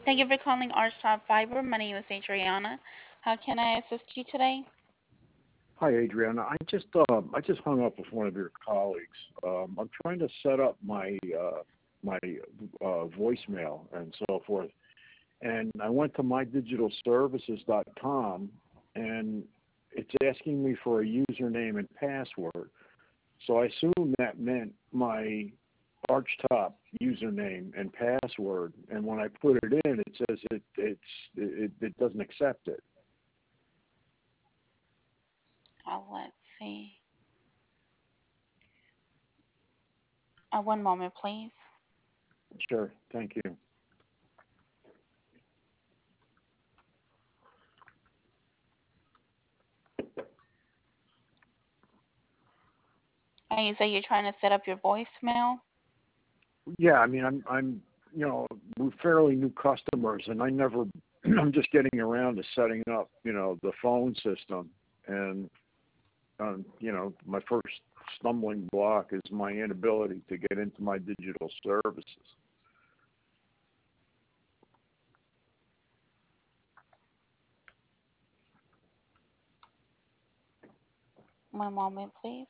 Thank you for calling Archstop Fiber. My name is Adriana. How can I assist you today? Hi, Adriana. I just hung up with one of your colleagues. I'm trying to set up my voicemail and so forth, and I went to mydigitalservices.com, and it's asking me for a username and password. So I assume that meant my Archtop username and password, and when I put it in, it says it doesn't accept it. Let's see. One moment, please. Sure, thank you. And you say you're trying to set up your voicemail? Yeah, I mean, we're fairly new customers, and I'm just getting around to setting up, the phone system, and my first stumbling block is my inability to get into my digital services. One moment, please.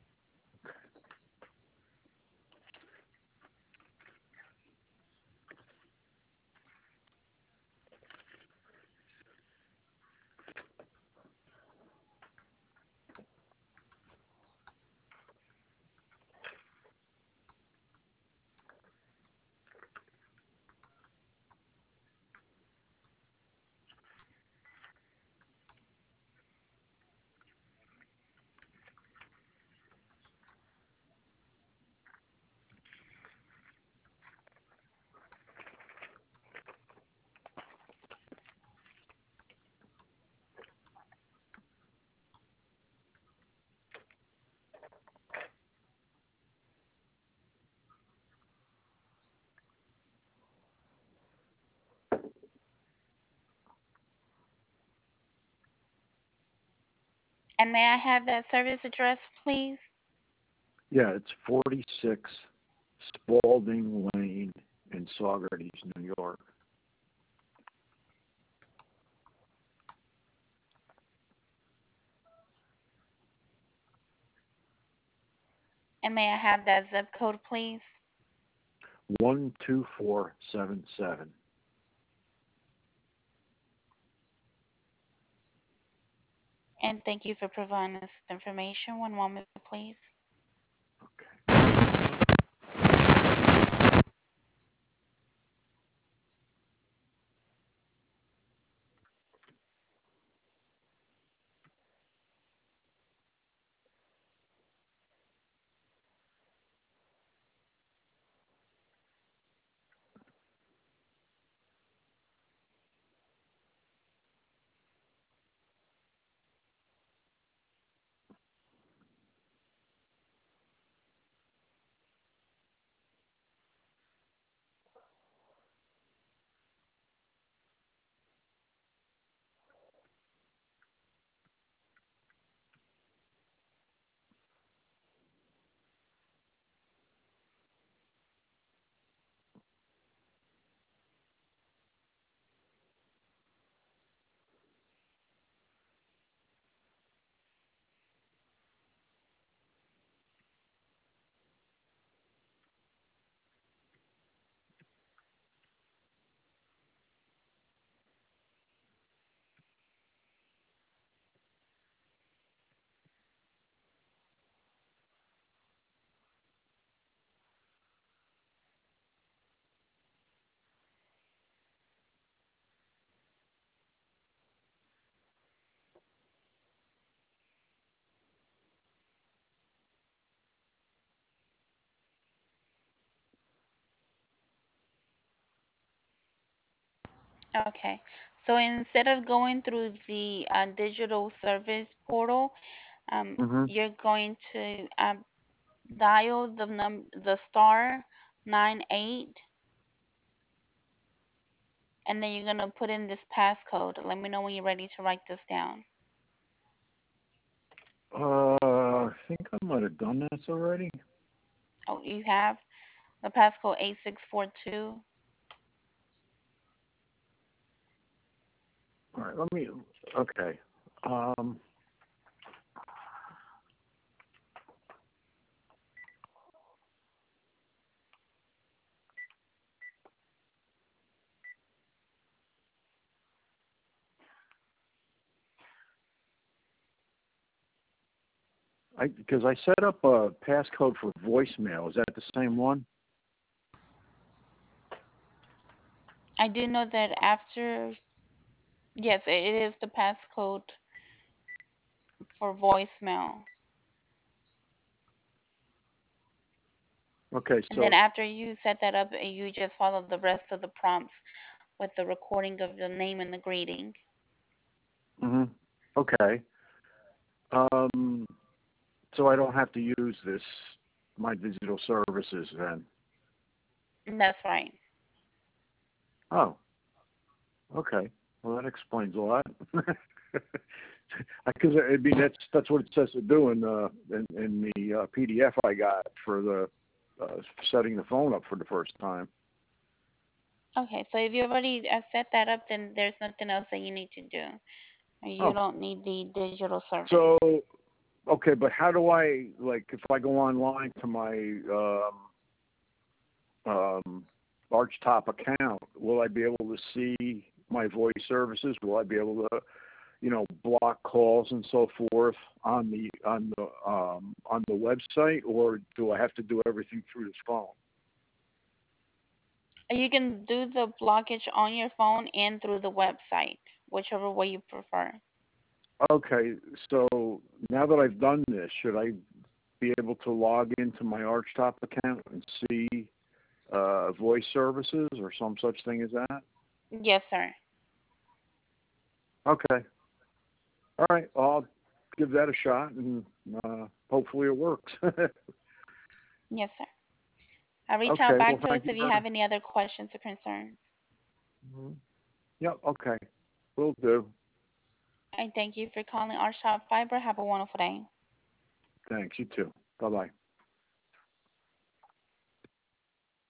And may I have that service address, please? Yeah, it's 46 Spalding Lane in Saugerties, New York. And may I have that zip code, please? 12477. And thank you for providing us with information. One moment, please. Okay. So instead of going through the digital service portal, Mm-hmm. you're going to dial the star 98, and then you're gonna put in this passcode. Let me know when you're ready to write this down. I think I might have done this already. Oh, you have the passcode 8642. right, let me. Okay. Um, because I set up a passcode for voicemail. Is that the same one? I do know that after, yes, it is the passcode for voicemail. Okay, And then so. after you set that up, you just follow the rest of the prompts with the recording of the name and the greeting. Hmm. Okay. Um, so I don't have to use this my digital services then. That's right. Oh, okay. Well, that explains a lot. Because I mean that's what it says to do in the PDF I got for the setting the phone up for the first time. Okay, so if you already set that up, then there's nothing else that you need to do. You Oh, don't need the digital service. so okay, but how do I like if I go online to my Archtop account? Will I be able to see my voice services? Will I be able to block calls and so forth on the website, or do I have to do everything through this phone? You can do the blockage on your phone and through the website, whichever way you prefer. Okay, so now that I've done this, should I be able to log into my Archtop account and see voice services or some such thing as that? Yes, sir. Okay, all right, I'll give that a shot and hopefully it works. Yes, sir. Reach out Okay, back well, to us thank you if you very have any other questions or concerns. much. Yep, okay, will do. I thank you for calling our shop fiber. Have a wonderful day. Thanks, you too. Bye-bye.